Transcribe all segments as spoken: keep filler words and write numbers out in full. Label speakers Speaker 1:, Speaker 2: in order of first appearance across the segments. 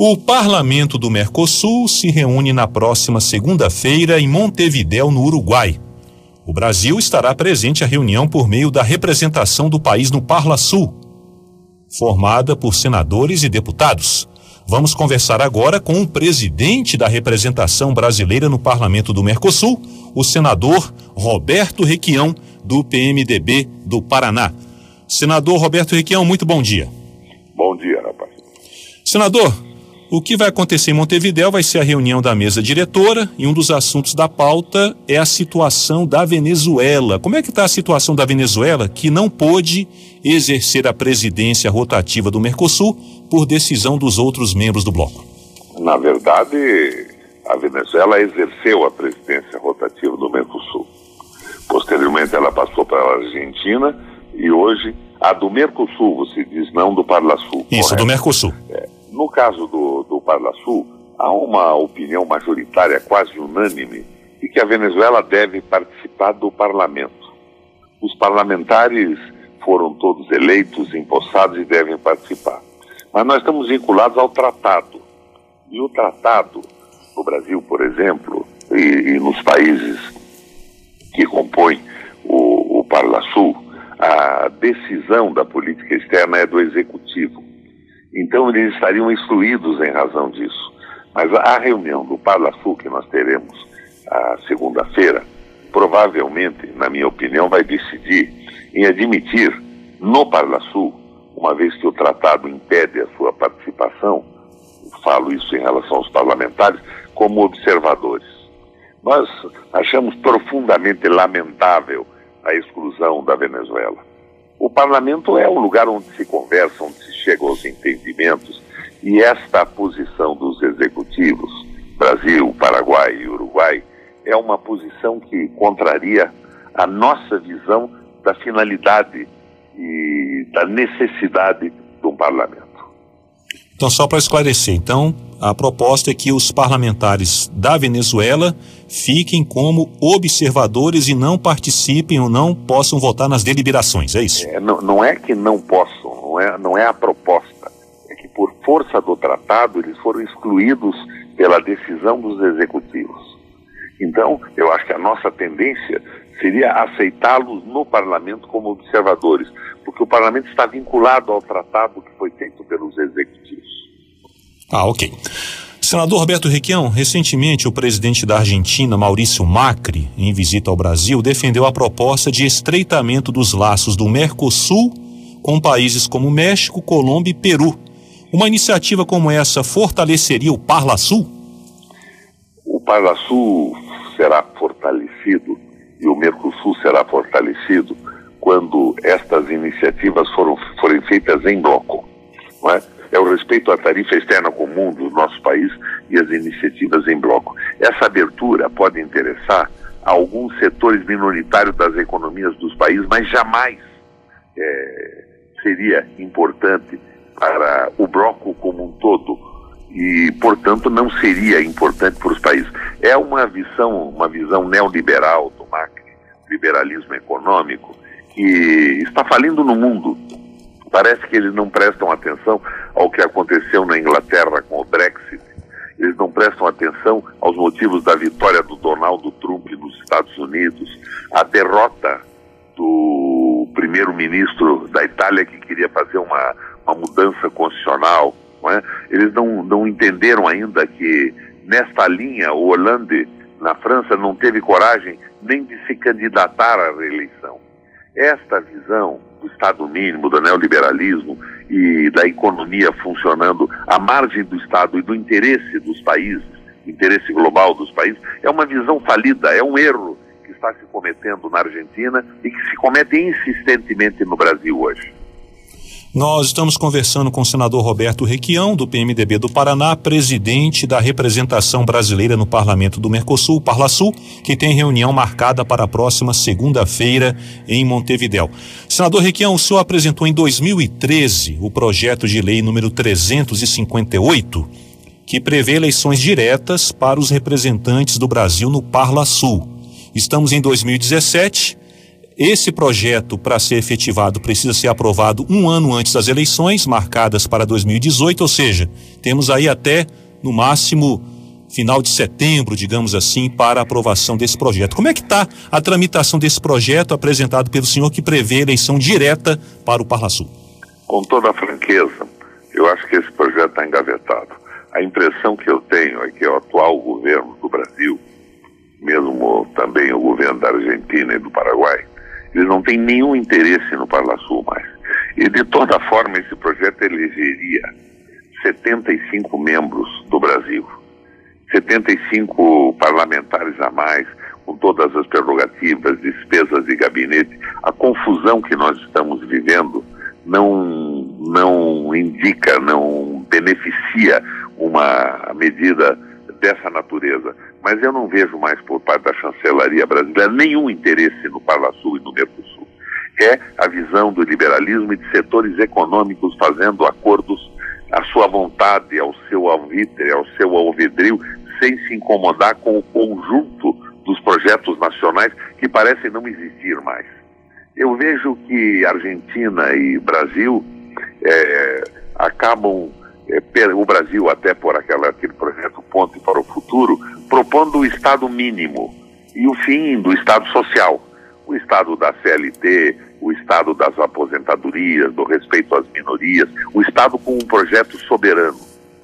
Speaker 1: O Parlamento do Mercosul se reúne na próxima segunda-feira em Montevidéu, no Uruguai. O Brasil estará presente à reunião por meio da representação do país no Parlasul, formada por senadores e deputados. Vamos conversar agora com o presidente da representação brasileira no Parlamento do Mercosul, o senador Roberto Requião, do P M D B do Paraná. Senador Roberto Requião, muito bom dia.
Speaker 2: Bom dia, rapaz.
Speaker 1: Senador, o que vai acontecer em Montevidéu vai ser a reunião da mesa diretora e um dos assuntos da pauta é a situação da Venezuela. Como é que está a situação da Venezuela, que não pôde exercer a presidência rotativa do Mercosul por decisão dos outros membros do bloco?
Speaker 2: Na verdade, a Venezuela exerceu a presidência rotativa do Mercosul. Posteriormente, ela passou para a Argentina e hoje a do Mercosul, você diz, não do Parlasul.
Speaker 1: Isso, correto? Do Mercosul.
Speaker 2: É. No caso do, do Parlasul, há uma opinião majoritária, quase unânime, de que a Venezuela deve participar do parlamento. Os parlamentares foram todos eleitos, empossados e devem participar. Mas nós estamos vinculados ao tratado. E o tratado, no Brasil, por exemplo, e, e nos países que compõem o, o Parlasul, a decisão da política externa é do Executivo. Então eles estariam excluídos em razão disso. Mas a reunião do Parlasul que nós teremos a segunda-feira, provavelmente, na minha opinião, vai decidir em admitir no Parlasul, uma vez que o tratado impede a sua participação, falo isso em relação aos parlamentares, como observadores. Nós achamos profundamente lamentável a exclusão da Venezuela. O parlamento é o lugar onde se conversa, onde se chega aos entendimentos, e esta posição dos executivos, Brasil, Paraguai e Uruguai, é uma posição que contraria a nossa visão da finalidade e da necessidade de um parlamento.
Speaker 1: Então, só para esclarecer, então, a proposta é que os parlamentares da Venezuela fiquem como observadores e não participem ou não possam votar nas deliberações, é isso?
Speaker 2: É, não, não é que não possam, não é, não é a proposta. É que por força do tratado eles foram excluídos pela decisão dos executivos. Então, eu acho que a nossa tendência seria aceitá-los no parlamento como observadores, porque o parlamento está vinculado ao tratado que foi feito pelos executivos.
Speaker 1: Ah, ok. Senador Roberto Requião, recentemente o presidente da Argentina, Maurício Macri, em visita ao Brasil, defendeu a proposta de estreitamento dos laços do Mercosul com países como México, Colômbia e Peru. Uma iniciativa como essa fortaleceria o Parlasul?
Speaker 2: O Parlasul será fortalecido e o Mercosul será fortalecido quando estas iniciativas foram, forem feitas em bloco, não é? É o respeito à tarifa externa comum do nosso país e as iniciativas em bloco. Essa abertura pode interessar a alguns setores minoritários das economias dos países, mas jamais é, seria importante para o bloco como um todo e, portanto, não seria importante para os países. É uma visão, uma visão neoliberal do Macri, liberalismo econômico, que está falindo no mundo. Parece que eles não prestam atenção ao que aconteceu na Inglaterra com o Brexit. Eles não prestam atenção aos motivos da vitória do Donald Trump nos Estados Unidos, a derrota do primeiro-ministro da Itália que queria fazer uma, uma mudança constitucional. Não é? Eles não, não entenderam ainda que nesta linha o Hollande, na França, não teve coragem nem de se candidatar à reeleição. Esta visão do Estado mínimo, do neoliberalismo e da economia funcionando à margem do Estado e do interesse dos países, interesse global dos países, é uma visão falida, é um erro que está se cometendo na Argentina e que se comete insistentemente no Brasil hoje.
Speaker 1: Nós estamos conversando com o senador Roberto Requião, do P M D B do Paraná, presidente da representação brasileira no Parlamento do Mercosul, Parlasul, que tem reunião marcada para a próxima segunda-feira em Montevidéu. Senador Requião, o senhor apresentou em dois mil e treze o projeto de lei número trezentos e cinquenta e oito, que prevê eleições diretas para os representantes do Brasil no Parlasul. Estamos em dois mil e dezessete. esse projeto, para ser efetivado, precisa ser aprovado um ano antes das eleições, marcadas para dois mil e dezoito, ou seja, temos aí até, no máximo, final de setembro, digamos assim, para a aprovação desse projeto. Como é que está a tramitação desse projeto apresentado pelo senhor, que prevê eleição direta para o Parlasul?
Speaker 2: Com toda a franqueza, eu acho que esse projeto está engavetado. A impressão que eu tenho é que o atual governo do Brasil, mesmo também o governo da Argentina e do Paraguai, eles não têm nenhum interesse no Parlasul mais. E, de toda forma, esse projeto elegeria setenta e cinco membros do Brasil, setenta e cinco parlamentares a mais, com todas as prerrogativas, despesas de gabinete. A confusão que nós estamos vivendo não, não indica, não beneficia uma medida dessa natureza. Mas eu não vejo mais por parte da chancelaria brasileira nenhum interesse no Parlasul e no Mercosul. É a visão do liberalismo e de setores econômicos fazendo acordos à sua vontade, ao seu alvitre, ao seu alvedrio, sem se incomodar com o conjunto dos projetos nacionais que parecem não existir mais. Eu vejo que Argentina e Brasil é, acabam, é, o Brasil até por aquela, aquele projeto Ponte para o Futuro, propondo o Estado mínimo e o fim do Estado social, o Estado da C L T, o Estado das aposentadorias, do respeito às minorias, o Estado com um projeto soberano.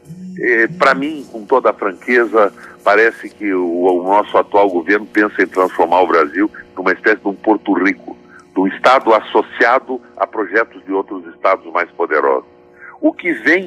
Speaker 2: Para mim, com toda a franqueza, parece que o, o nosso atual governo pensa em transformar o Brasil numa espécie de um Porto Rico, de um Estado associado a projetos de outros Estados mais poderosos. O que vem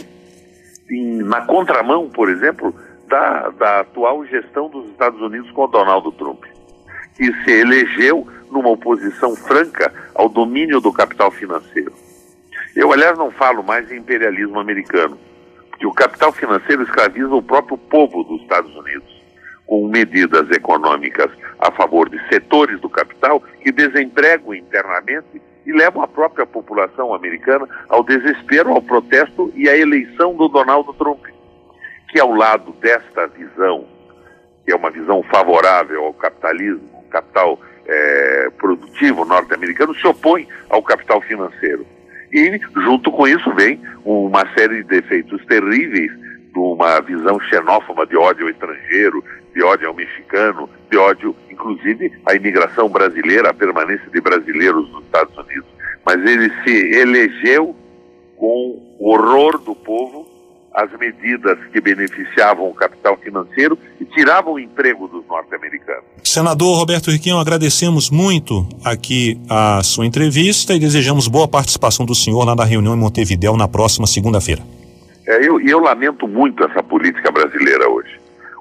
Speaker 2: em, na contramão, por exemplo, da, da atual gestão dos Estados Unidos com o Donald Trump, que se elegeu numa oposição franca ao domínio do capital financeiro. Eu, aliás, não falo mais em imperialismo americano, porque o capital financeiro escraviza o próprio povo dos Estados Unidos, com medidas econômicas a favor de setores do capital que desempregam internamente e levam a própria população americana ao desespero, ao protesto e à eleição do Donald Trump, que ao lado desta visão, que é uma visão favorável ao capitalismo, capital é, produtivo norte-americano, se opõe ao capital financeiro. E, junto com isso, vem uma série de defeitos terríveis de uma visão xenófoba de ódio ao estrangeiro, de ódio ao mexicano, de ódio, inclusive, à imigração brasileira, à permanência de brasileiros nos Estados Unidos. Mas ele se elegeu com o horror do povo, as medidas que beneficiavam o capital financeiro e tiravam o emprego dos norte-americanos.
Speaker 1: Senador Roberto Requião, agradecemos muito aqui a sua entrevista e desejamos boa participação do senhor lá na reunião em Montevidéu na próxima segunda-feira.
Speaker 2: É, eu, eu lamento muito essa política brasileira hoje.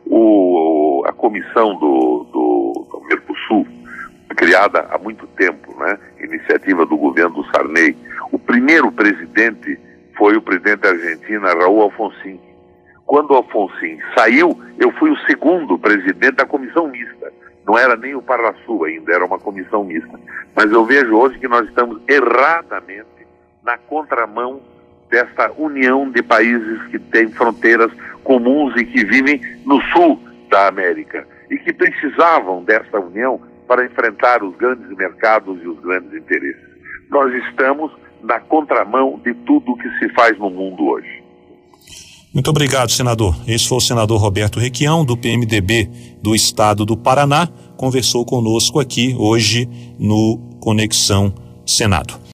Speaker 2: O, a comissão do, do, do Mercosul foi criada há muito tempo, né? Iniciativa do governo do Sarney. O primeiro presidente foi o presidente da Argentina, Raul Alfonsín. Quando o Alfonsín saiu, eu fui o segundo presidente da comissão mista. Não era nem o Parlasul ainda, era uma comissão mista. Mas eu vejo hoje que nós estamos erradamente na contramão desta união de países que têm fronteiras comuns e que vivem no sul da América e que precisavam desta união para enfrentar os grandes mercados e os grandes interesses. Nós estamos na contramão de tudo o que se faz no mundo hoje.
Speaker 1: Muito obrigado, senador. Esse foi o senador Roberto Requião, do P M D B do estado do Paraná, conversou conosco aqui hoje no Conexão Senado.